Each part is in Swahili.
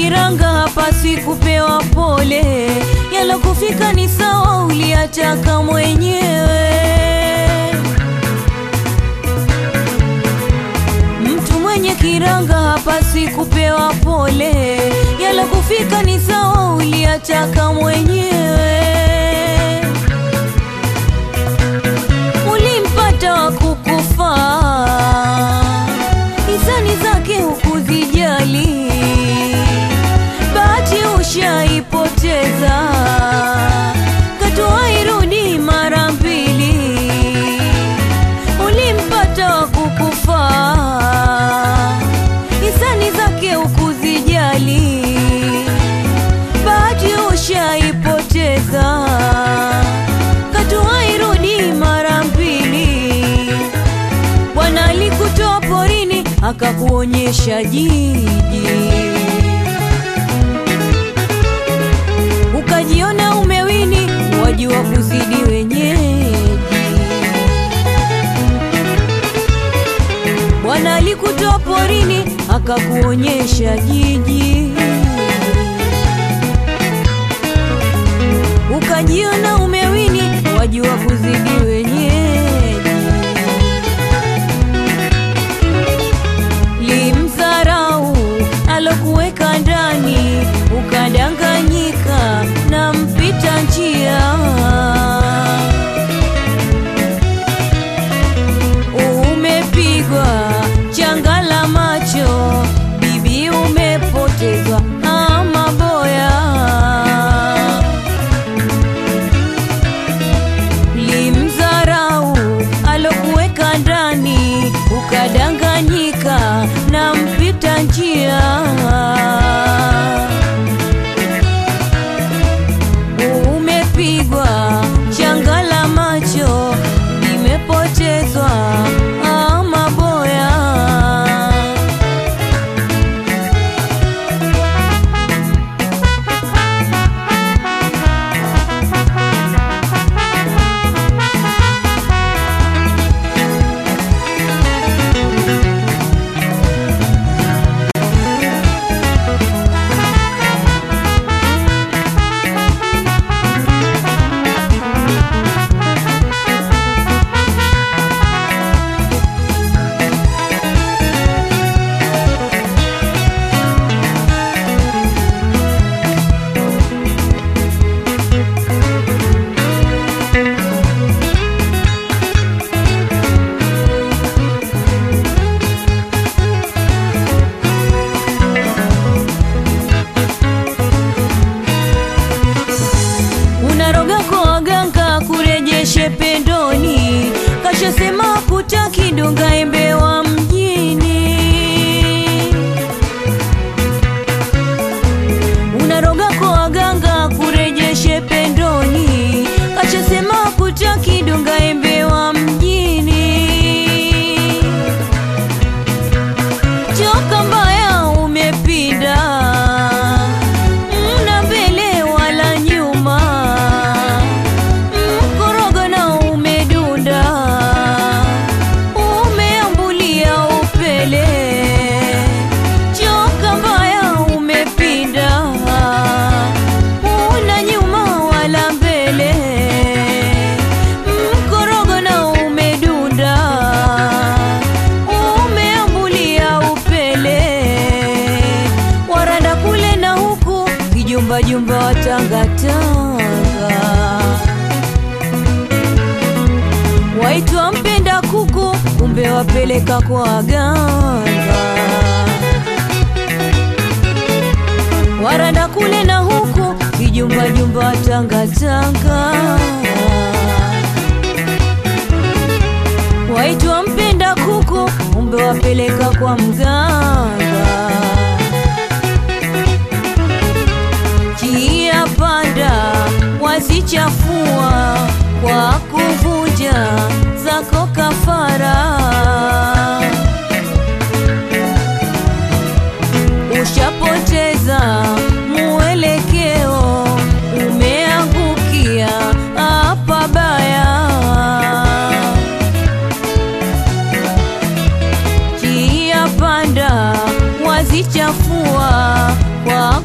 kiranga hapaswi kupewa pole, yalokufika ni sawa uliataka mwenyewe. Mtu mwenye kiranga hapaswi kupewa pole, yalokufika ni sawa uliataka mwenyewe. Ulimpata wa kukufaa, hisani zake hukuzijali, bahati ushaipoteza, katoa irudi mara mbili. Ulimpata wa kukufaa, hisani zake hukuzijali, bahati ushaipoteza, katoa irudi mara mbili. Bwana alikutoa porini akakuonyesha jiji, ukajiona umewini, wajua kuzidi wenyeji. Bwana alikutoa porini akakuonyesha jiji, ukajiona umewini, wajua kuzidi wenyeji. Limdharau alokuweka ndani, ukadanganyika na mpita njia. Umepigwa changa la macho, bibi umepotezwa ama boya. Limdharau alokuweka ndani, ukadanganyika na mpita njia. Umepigwa changa la macho, limepotezwa ama boya. Pendoni kashasema kutaki donga embe wa mjini. Unaroga kwa waganga kurejeshe pendoni, kashasema kutaki donga embe wa mjini. Joka mbaya umepinda, mna mbele wala nyuma, umeambulia upele. Joka mbaya umepinda, una nyuma wala mbele, mkorogo na umedunda, umeambulia upele. Waranda kule na huku, kijumba jumba watangatanga, waitwa mpenda kuku, kumbe wapeleka kwa waganga. Waranda kule na huku, kijumba jumba tangatanga, waitwa mpenda kuku, kumbe wapeleka kwa mganga. Kia panda wazichafua kwa kuvunja zako kafara. Ushapoteza mwelekeo, umeangukia hapa baya. Kia panda wazichafua kwa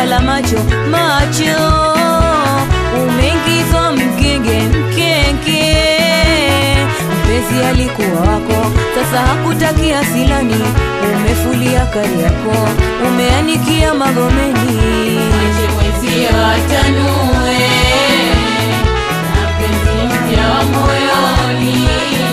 umelala macho macho, umeingizwa mgenge mkenge. Mpenzi alikuwa wako, sasa hakutakia silani, umefulia kari yako, umeanikia Magomeni. Ache mwezi atanue na penzi mpya moyoni,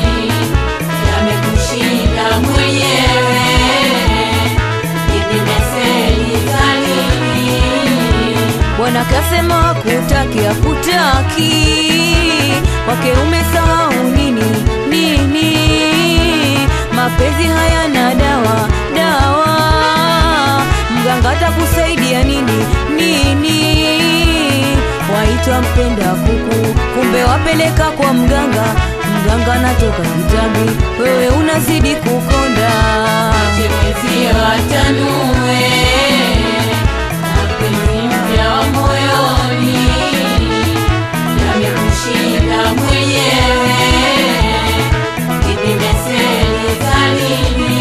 yamekushinda mwenyewe, hivi meseli za nini? Bwana kasema hakutaki hakutaki, wake umesahau nini nini? Mapenzi hayana dawa dawa, mganga atakusaidia nini nini? Waitwa mpenda kuku, kumbe wapeleka kwa mganga, mganga natoka kitabu, wewe unazidi kukonda. Ache mwezi atanue na penzi mpya moyoni, yamekushinda mwenyewe, hivi meseli za nini?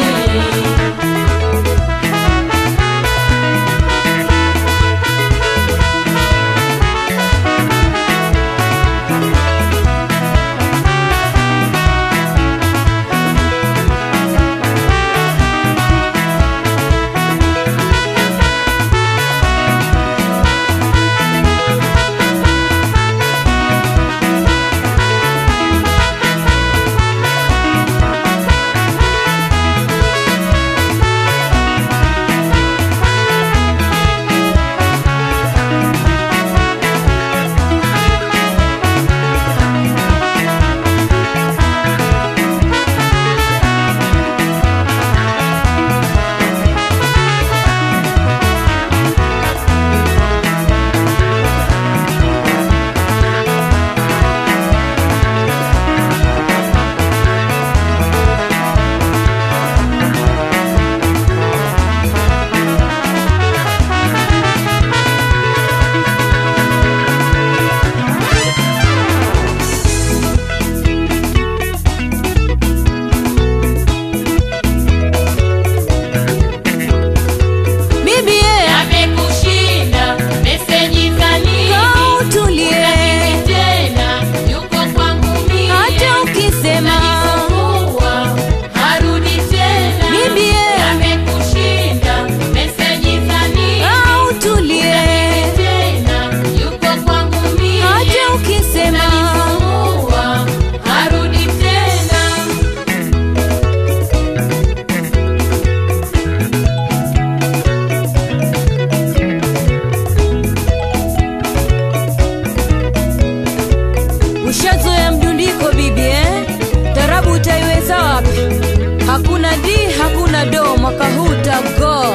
Ushazoea mdundiko bibi tarabu utaiweza wapi? Hakuna di hakuna do, mwaka huu tago.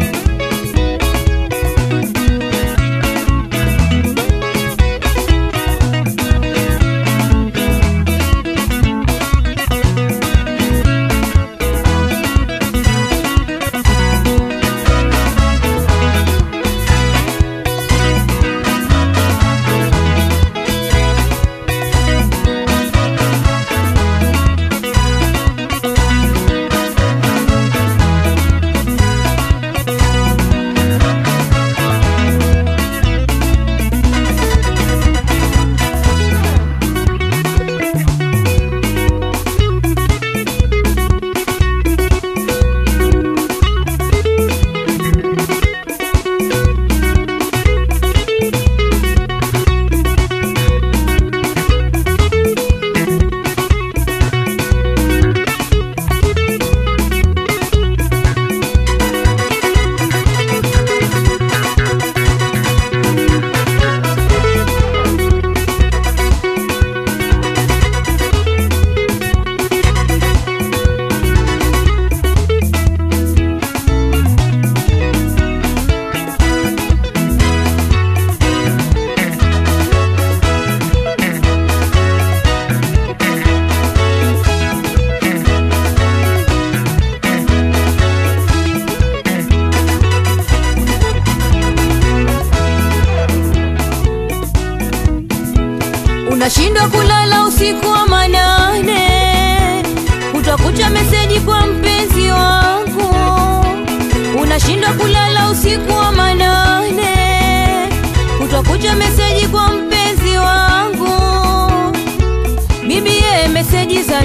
Unashindwa kulala usiku wa manane, utakuta meseji kwa mpenzi wangu. Unashindwa kulala usiku wa manane,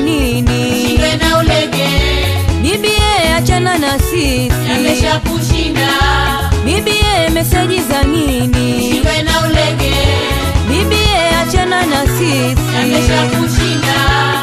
nini? Shindwe na ulege, Bibie achana na sisi, yamesha kushinda. Bibie meseji za nini? Shindwe na ulege, Bibie achana na sisi, yamesha kushinda.